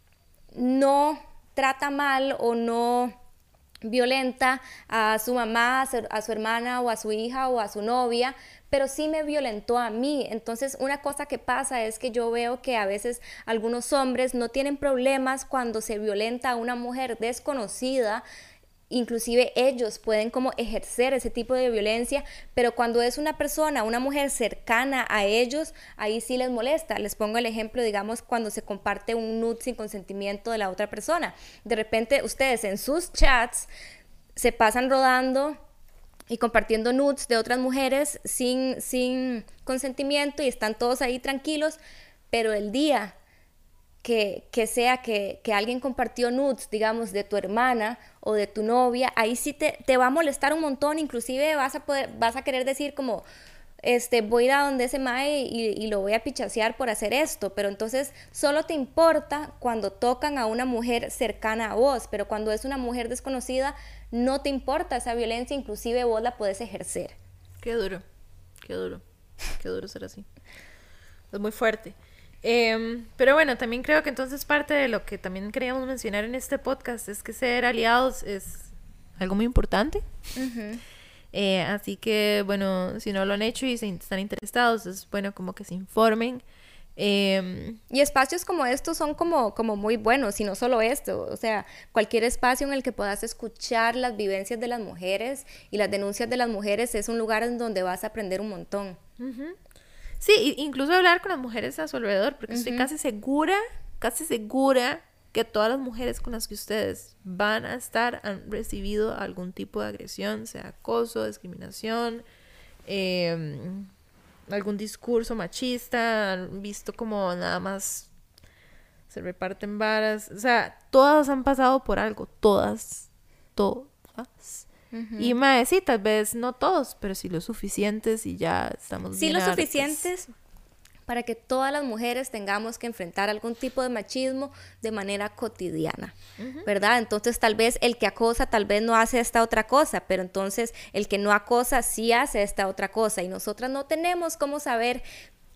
no trata mal o no violenta a su mamá, a su, a su hermana o a su hija o a su novia, pero sí me violentó a mí. Entonces una cosa que pasa es que yo veo que a veces algunos hombres no tienen problemas cuando se violenta a una mujer desconocida. Inclusive ellos pueden como ejercer ese tipo de violencia, pero cuando es una persona, una mujer cercana a ellos, ahí sí les molesta. Les pongo el ejemplo, digamos, cuando se comparte un nude sin consentimiento de la otra persona. De repente ustedes en sus chats se pasan rodando y compartiendo nudes de otras mujeres sin, sin consentimiento y están todos ahí tranquilos, pero el día Que, que sea que, que alguien compartió nudes, digamos, de tu hermana o de tu novia, ahí sí te, te va a molestar un montón, inclusive vas a poder, vas a querer decir como, este, voy a ir a donde ese mae y, y lo voy a pichasear por hacer esto, pero entonces solo te importa cuando tocan a una mujer cercana a vos, pero cuando es una mujer desconocida, no te importa esa violencia, inclusive vos la podés ejercer. Qué duro, qué duro, qué duro ser así. Es muy fuerte. Eh, pero bueno, también creo que entonces parte de lo que también queríamos mencionar en este podcast es que ser aliados es algo muy importante. Uh-huh. eh, así que bueno, si no lo han hecho y se están interesados, es bueno como que se informen. Eh, y espacios como estos son como, como muy buenos, y no solo esto, o sea, cualquier espacio en el que puedas escuchar las vivencias de las mujeres y las denuncias de las mujeres es un lugar en donde vas a aprender un montón. Uh-huh. Sí, incluso hablar con las mujeres a su alrededor, porque uh-huh. estoy casi segura, casi segura que todas las mujeres con las que ustedes van a estar han recibido algún tipo de agresión, sea acoso, discriminación, eh, algún discurso machista, han visto como nada más se reparten varas, o sea, todas han pasado por algo, todas, todas. Uh-huh. Y mae, sí, tal vez no todos, pero sí lo suficientes y ya estamos sí bien lo hartos. Suficientes para que todas las mujeres tengamos que enfrentar algún tipo de machismo de manera cotidiana, uh-huh. ¿verdad? Entonces tal vez el que acosa tal vez no hace esta otra cosa, pero entonces el que no acosa sí hace esta otra cosa y nosotras no tenemos cómo saber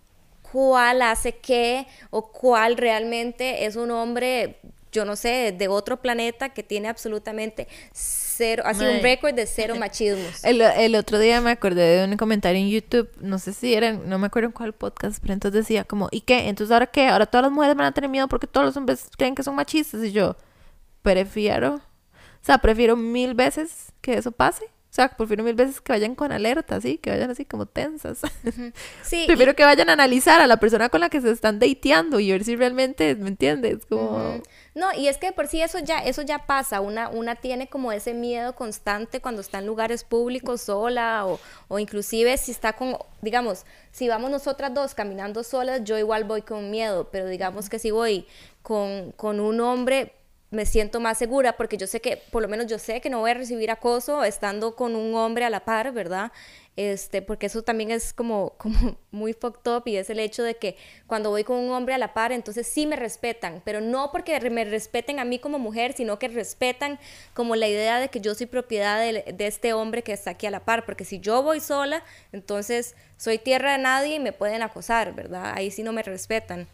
cuál hace qué o cuál realmente es un hombre, yo no sé, de otro planeta que tiene absolutamente cero, así un récord de cero machismos. El, el otro día me acordé de un comentario en YouTube, no sé si era, no me acuerdo en cuál podcast, pero entonces decía como, ¿y qué? Entonces ¿ahora qué? Ahora todas las mujeres van a tener miedo porque todos los hombres creen que son machistas y yo, prefiero, o sea, prefiero mil veces que eso pase. O sea, prefiero mil veces que vayan con alerta, ¿sí? Que vayan así como tensas. Uh-huh. Sí, prefiero y... que vayan a analizar a la persona con la que se están dateando y ver si realmente, ¿me entiendes? Como... Uh-huh. No, y es que por sí eso ya, eso ya pasa. Una, una tiene como ese miedo constante cuando está en lugares públicos sola o, o inclusive si está con, digamos, si vamos nosotras dos caminando solas, yo igual voy con miedo, pero digamos que si voy con, con un hombre... me siento más segura porque yo sé que, por lo menos yo sé que no voy a recibir acoso estando con un hombre a la par, ¿verdad? Este, porque eso también es como, como muy fucked up y es el hecho de que cuando voy con un hombre a la par, entonces sí me respetan, pero no porque me respeten a mí como mujer, sino que respetan como la idea de que yo soy propiedad de, de este hombre que está aquí a la par, porque si yo voy sola, entonces soy tierra de nadie y me pueden acosar, ¿verdad? Ahí sí no me respetan.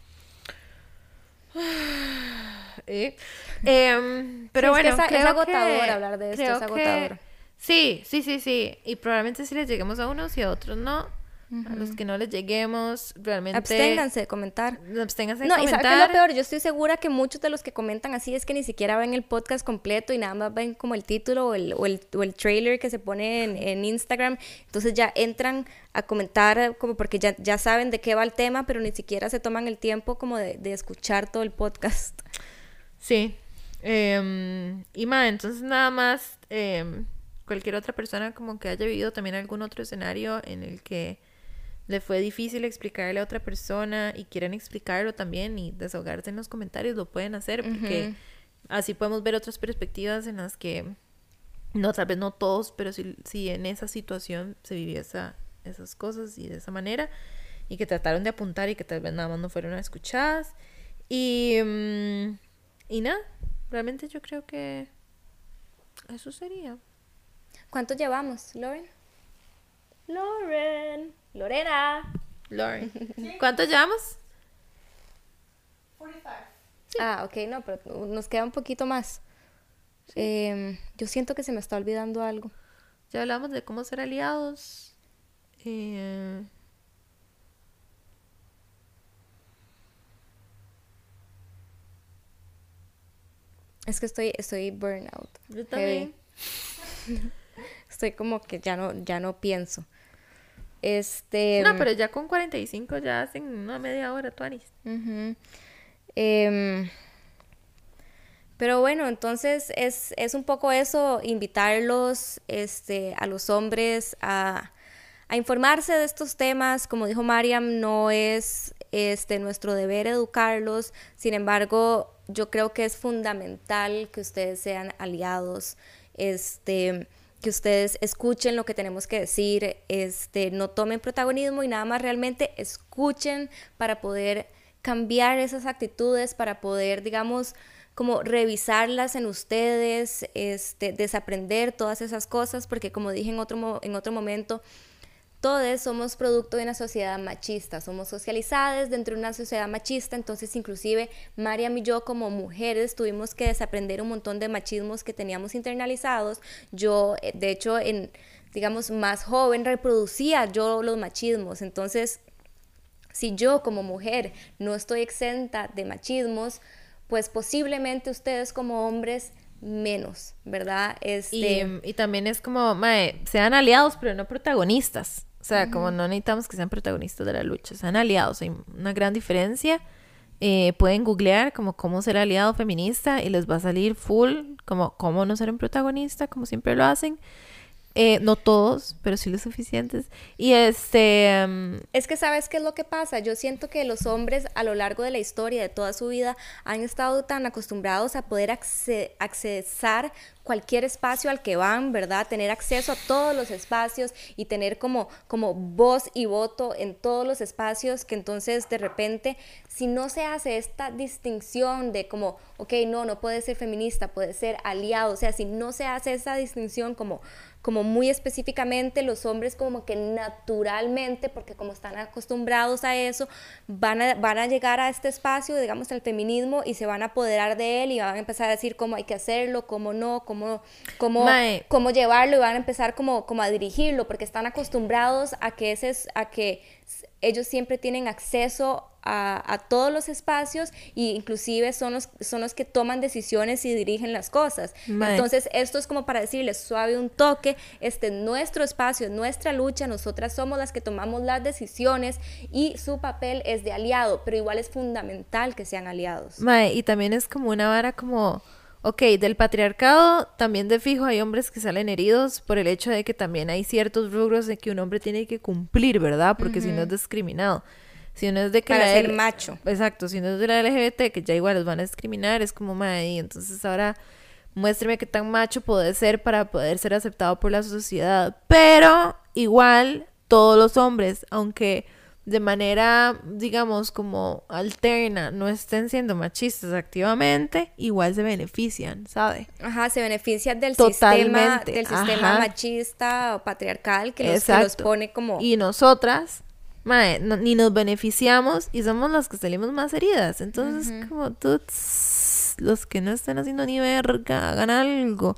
Eh, eh, pero sí, bueno, es, que es, creo es agotador que, hablar de esto, es agotador. Que, sí, sí, sí, sí. Y probablemente sí les lleguemos a unos y a otros no. Uh-huh. A los que no les lleguemos, realmente... Absténganse de comentar. Absténganse de no, comentar. No, y ¿sabes qué es lo peor? Yo estoy segura que muchos de los que comentan así es que ni siquiera ven el podcast completo y nada más ven como el título o el, o el, o el trailer que se pone en, en Instagram. Entonces ya entran a comentar como porque ya, ya saben de qué va el tema, pero ni siquiera se toman el tiempo como de, de escuchar todo el podcast. Sí. Eh, y más, entonces nada más eh, cualquier otra persona como que haya vivido también algún otro escenario en el que le fue difícil explicarle a otra persona y quieren explicarlo también y desahogarse en los comentarios, lo pueden hacer porque uh-huh. así podemos ver otras perspectivas en las que no, tal vez no todos, pero si, si en esa situación se vivió esa, esas cosas y de esa manera y que trataron de apuntar y que tal vez nada más no fueron escuchadas y... Um, Y nada, realmente yo creo que eso sería. ¿Cuánto llevamos, Lauren? Lauren. Lorena. Lauren. ¿Sí? ¿Cuánto llevamos? cuarenta y cinco. Sí. Ah, ok, no, pero nos queda un poquito más. Sí. Eh, yo siento que se me está olvidando algo. Ya hablamos de cómo ser aliados. Eh... Es que estoy, estoy burnout. Yo también. Estoy como que ya no, ya no pienso. Este. No, pero ya con cuarenta y cinco ya hacen una media hora, Tuanis. Uh-huh. Eh, pero bueno, entonces es, es un poco eso, invitarlos este, a los hombres a, a informarse de estos temas. Como dijo Mariam, no es este, nuestro deber educarlos, sin embargo, yo creo que es fundamental que ustedes sean aliados, este, que ustedes escuchen lo que tenemos que decir, este, no tomen protagonismo y nada más realmente escuchen para poder cambiar esas actitudes, para poder, digamos, como revisarlas en ustedes, este, desaprender todas esas cosas, porque como dije en otro, en otro momento, todos somos producto de una sociedad machista, somos socializadas dentro de una sociedad machista, entonces inclusive Mariam y yo como mujeres tuvimos que desaprender un montón de machismos que teníamos internalizados. Yo, de hecho, en, digamos, más joven reproducía yo los machismos, entonces si yo como mujer no estoy exenta de machismos, pues posiblemente ustedes como hombres menos, ¿verdad? Este... Y, y también es como, mae, sean aliados pero no protagonistas. O sea, como no necesitamos que sean protagonistas de la lucha, sean aliados. Hay una gran diferencia. Eh, pueden googlear como cómo ser aliado feminista y les va a salir full como cómo no ser un protagonista, como siempre lo hacen. Eh, no todos, pero sí los suficientes. Y este... Um, es que ¿sabes qué es lo que pasa? Yo siento que los hombres a lo largo de la historia, de toda su vida, han estado tan acostumbrados a poder acce- accesar cualquier espacio al que van, ¿verdad? Tener acceso a todos los espacios y tener como, como voz y voto en todos los espacios, que entonces de repente, si no se hace esta distinción de como, ok, no, no puede ser feminista, puede ser aliado, o sea, si no se hace esa distinción como... como muy específicamente, los hombres como que naturalmente, porque como están acostumbrados a eso, van a, van a llegar a este espacio, digamos, al feminismo, y se van a apoderar de él y van a empezar a decir cómo hay que hacerlo, cómo no, cómo, cómo, cómo llevarlo, y van a empezar como, como a dirigirlo, porque están acostumbrados a que, ese es, a que ellos siempre tienen acceso a, a todos los espacios, e inclusive son los, son los que toman decisiones y dirigen las cosas. Mae. Entonces esto es como para decirles suave un toque, este es nuestro espacio, nuestra lucha, nosotras somos las que tomamos las decisiones y su papel es de aliado, pero igual es fundamental que sean aliados. Mae, y también es como una vara como... Ok, del patriarcado también de fijo hay hombres que salen heridos por el hecho de que también hay ciertos rubros de que un hombre tiene que cumplir, ¿verdad? Porque uh-huh. si no es discriminado. Si no es de que para la ser L- macho. Exacto, si no es de la L G B T, que ya igual los van a discriminar, es como, madre, entonces ahora muéstrame qué tan macho puede ser para poder ser aceptado por la sociedad. Pero igual todos los hombres, aunque de manera, digamos, como alterna, no estén siendo machistas activamente, igual se benefician, ¿sabe? Ajá, se benefician del Totalmente. sistema, del sistema Ajá. machista o patriarcal que los, que los pone como... Y nosotras, mae, no, ni nos beneficiamos y somos las que salimos más heridas. Entonces, uh-huh. como tú, tss, los que no estén haciendo ni verga, hagan algo.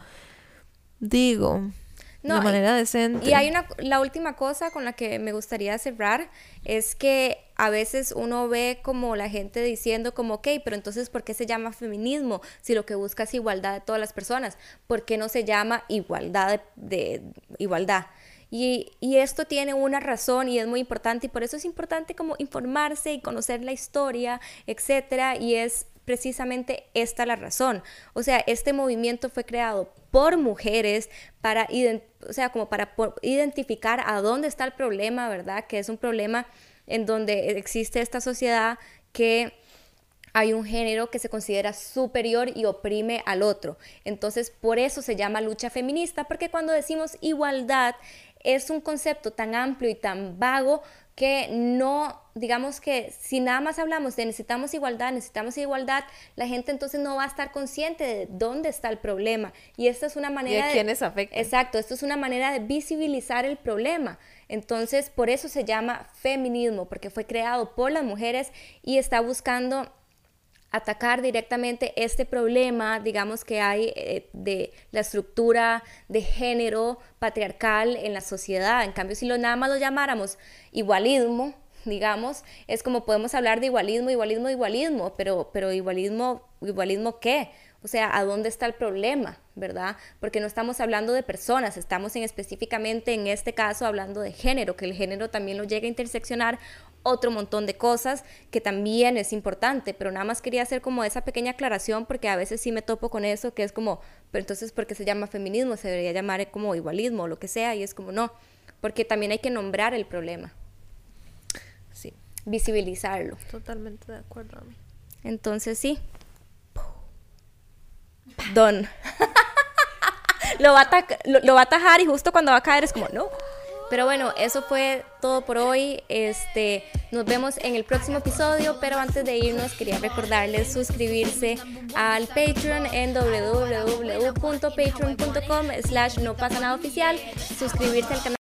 Digo... No, de manera decente. Y hay una, la última cosa con la que me gustaría cerrar es que a veces uno ve como la gente diciendo como, ok, pero entonces ¿por qué se llama feminismo? Si lo que busca es igualdad de todas las personas, ¿por qué no se llama igualdad de, de igualdad? Y, y esto tiene una razón y es muy importante, y por eso es importante como informarse y conocer la historia, etcétera, y es precisamente esta la razón. O sea, este movimiento fue creado por mujeres para, ident- o sea, como para por identificar a dónde está el problema, ¿verdad? Que es un problema en donde existe esta sociedad que hay un género que se considera superior y oprime al otro. Entonces, por eso se llama lucha feminista, porque cuando decimos igualdad es un concepto tan amplio y tan vago que no, digamos que si nada más hablamos de necesitamos igualdad, necesitamos igualdad, la gente entonces no va a estar consciente de dónde está el problema. Y esta es una manera ¿Y a quiénes afecta? Exacto, esto es una manera de visibilizar el problema. Entonces, por eso se llama feminismo, porque fue creado por las mujeres y está buscando atacar directamente este problema, digamos, que hay eh, de la estructura de género patriarcal en la sociedad. En cambio, si lo nada más lo llamáramos igualismo, digamos, es como podemos hablar de igualismo, igualismo, igualismo, pero, pero igualismo, ¿igualismo qué? O sea, ¿a dónde está el problema, verdad? Porque no estamos hablando de personas, estamos en específicamente en este caso hablando de género, que el género también lo llega a interseccionar otro montón de cosas que también es importante, pero nada más quería hacer como esa pequeña aclaración porque a veces sí me topo con eso, que es como, pero entonces ¿por qué se llama feminismo? Se debería llamar como igualismo o lo que sea, y es como no, porque también hay que nombrar el problema. Sí. Visibilizarlo. Totalmente de acuerdo a mí. Entonces sí. Don. lo, va a ta- lo, lo va a atajar y justo cuando va a caer es como no. Pero bueno, eso fue todo por hoy. Este, nos vemos en el próximo episodio, pero antes de irnos quería recordarles suscribirse al Patreon en w w w punto patreon punto com slash no pasa nada oficial, suscribirse al canal